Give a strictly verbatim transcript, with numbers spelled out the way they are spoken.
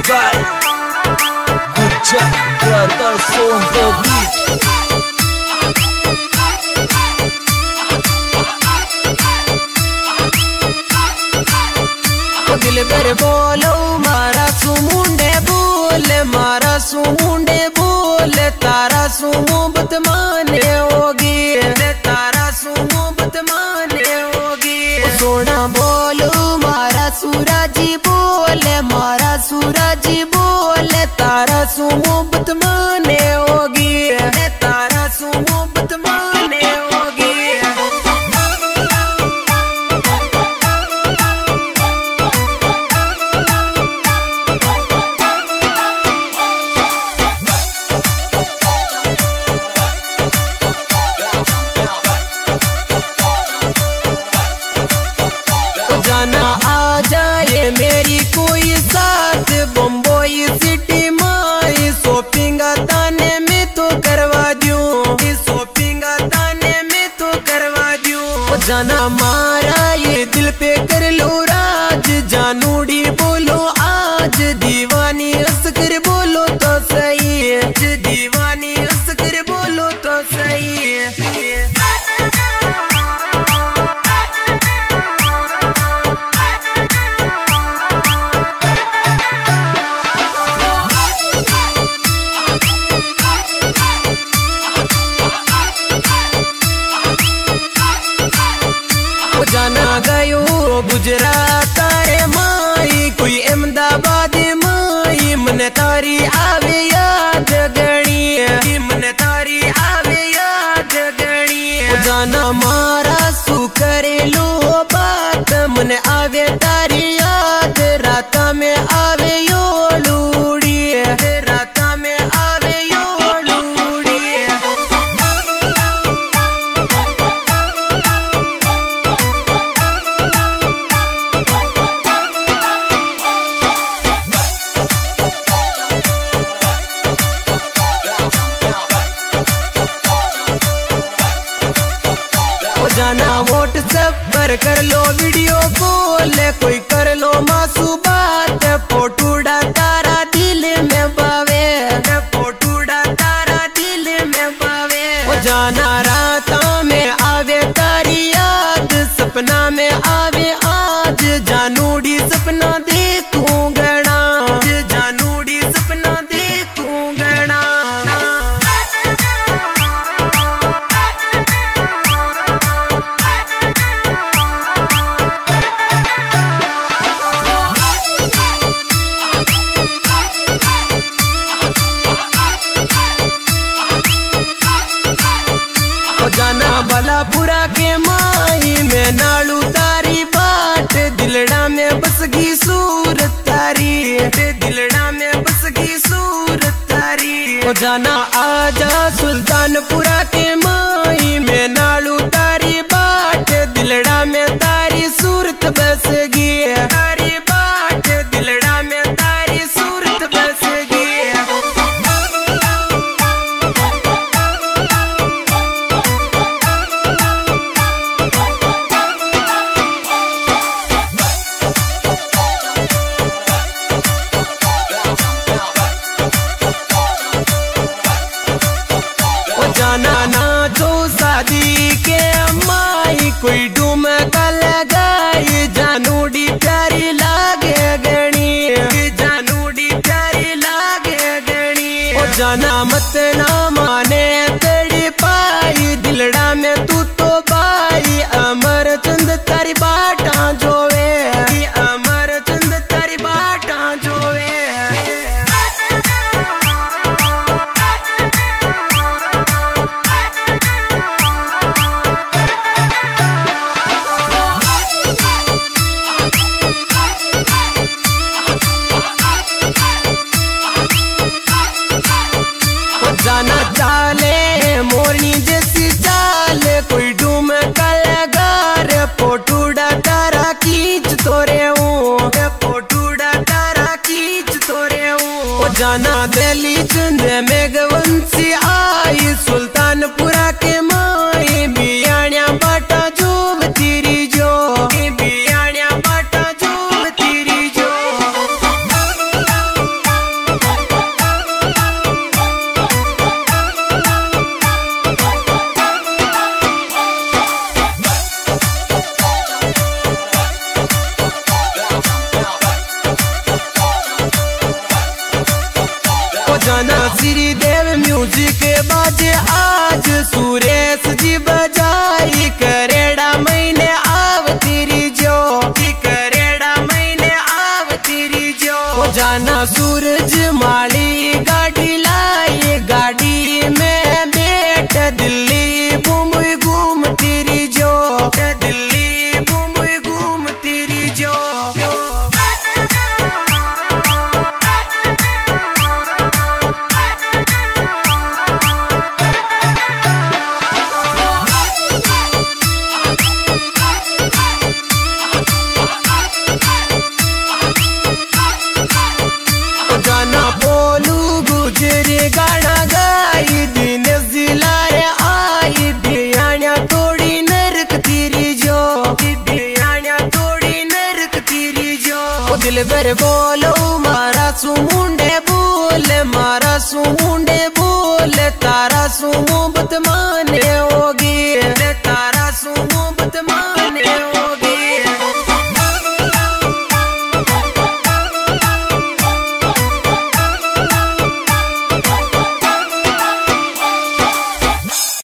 by Gujjat Brothers on the beat. दिल बर बोलो मारा सुमुंडे बोल, मारा सुमुंडे बोल, तारा सुमुबत माने होगी, तारा सुमुबत माने होगी। सोना बोलो मारा सूरजी बोल, मारा सूरजी बोल, तारा सुमुबत माने होगी, तारा सुमुबत माने होगी। जाना आ जाए मेरी कोई साथ बम्बई सिटी माई, शॉपिंग ताने में तो करवा दूं, शॉपिंग ताने में तो करवा दूं। जाना मारा ये दिल पे कर लो राज, जानूड़ी बोलो आज, दीवानी अस्कर बोलो तो सही है, दीवानी अस्कर बोलो तो सही है। जाना गयो गुजरात रे माई, कोई अहमदाबाद माई, मन तारी आवे याद गणी, मन तारी आवे याद गणी। जाना मारा सु करे लो बात, मन आवे तारी याद, राता में आवे यो लूड़ी, राता में आवे यो लूड़ी। जाना व्हाट्सएप पर कर लो वीडियो कॉल, कोई कर लो मासू बात, फोटूडा तारा दिल में बावे, फोटूडा तारा दिल में बावे। ओ जाना राता में आवे तारी याद, सपना में आवे आज, जानूड़ी सपना देखूं गणा, जानूड़ी सपना देखूं गणा। जाना बलापुरा के माई में नालू तारी बाट, दिलड़ा में बस गई सूरत तारी, दिलड़ा में बस गई सूरत तारी। ओ जाना आजा सुल्तानपुरा के माई में नालू तारी बाट, दिलड़ा में तारी सूरत बस गई, तारी बाट, दिलड़ा में तारी सूरत बस गई। जाना नाचो शादी के माई, कोई डूम का लगाई, जानूड़ी प्यारी लागे गणी, जानूड़ी प्यारी लागे गणी। ओ जाना मत ना माने तेरी पाई, दिलड़ा में तू तो बाई, अमर चंद तारी बाटा जोवे, अमर चंद तारी बाटा जोवे। जाना चाले मोरनी जैसी चाल, कोई डूम का लगार, फोटूडा तारा खींच तोरे हूँ, फोटूडा तारा खींच तोरे हूँ। ओ जाना दिल्ली चंद मेघवंशी आई, सुल्तानपुरा के माई, बियाणिया बाटा जो तेरी जो, बियाणिया बाटा जो तेरी जो। सिल्वर बोलो मारा सुमुंडे बोल, मारा सुमुंडे बोल, तारा सुमु